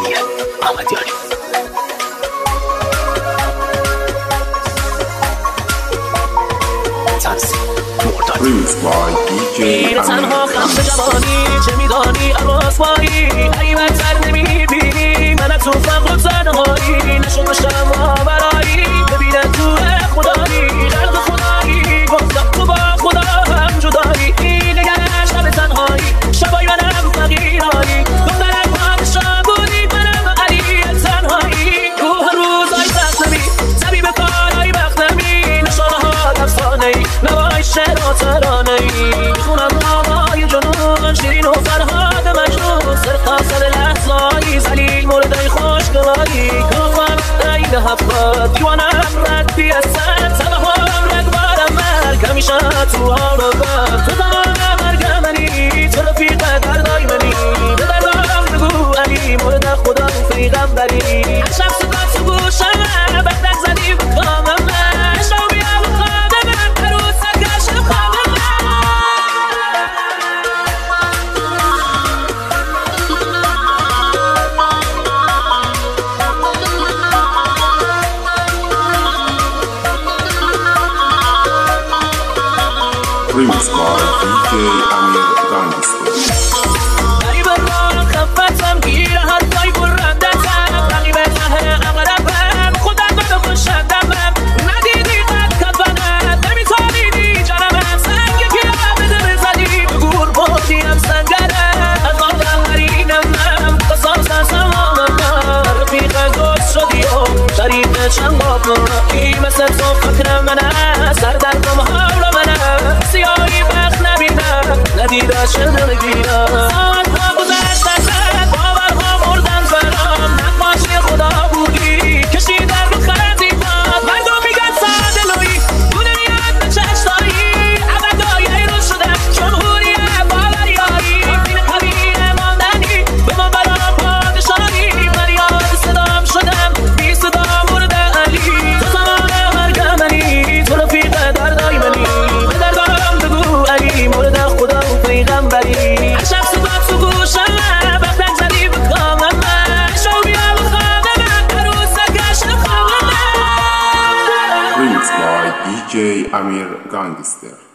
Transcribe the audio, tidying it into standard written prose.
علیه محمدیاری. میره تنها خم جوانی چه میدانی رسوایی حیبتر نمیبینی من تو فقر و تنهایی نشد بشم آورایی ببینه تو خدایی خلق خدایی گفتم تو با خدا هم جدایی نگرش همه تنهایی شبای منم فقیرایی دخترم پادشاه بودی منم علی تنهایی تو هر روزای سخت نمی زبی به کارهای وقت نمی نشانه ها افسانه ای نوای شعر و ترانه ای خونم نامای جنون شیرین و فرهاد مجنون سرقاصد لحظایی زلیل موردای خوشگوایی کافم عین هفتاد دیوانم ردی اصد سبه هم رگبارم مرگ همیشه تو آرابم تو تمام مرگ منی تو رفیق دردای منی به دردام بگو علی مورد خدا و پیغمبری هر شب صدا تو گوشم بختک زدی به کامم شو بیا و خواب من عروس سرگشم خواب Remix by DJ Amir Gangster. داری به راه خفتم گیر حرفای برندتم رقیب ته اغربم خودم بدو خوشندمم ندیدی قد کفنم نمیتابیدی جانمم سنگ گیرم بده بزدی به گور بردیم سنگرم از آدم قرینم قصاص سمامم رفیق دوست شدی و شریف چند قابل ای مثل تو فکرم منم سر دردم حول منم سیاهی بخت نبینم ندیده شده نگیرم ساعتها گذشت ازت باورها مردن برام نقاشی خدا بودی کشیدن رو خطیفات مردم میگن سادلویی تو نمیاد به چشتایی ابدای رو شدم جمهوری باوریایی این قویه ماندنی به من برام پادشاهی من یاد صدام شدم بی صدا مورد علی تو تمام مرگ منی تو رفیق دردای منی به دردام بگو علی مورد خدا و پیغمبری هر شب صدا تو گوشم بختک زدی به کامم شو بیا و خواب من عروس سرگشم خواب من Remix by DJ Amir Gangster.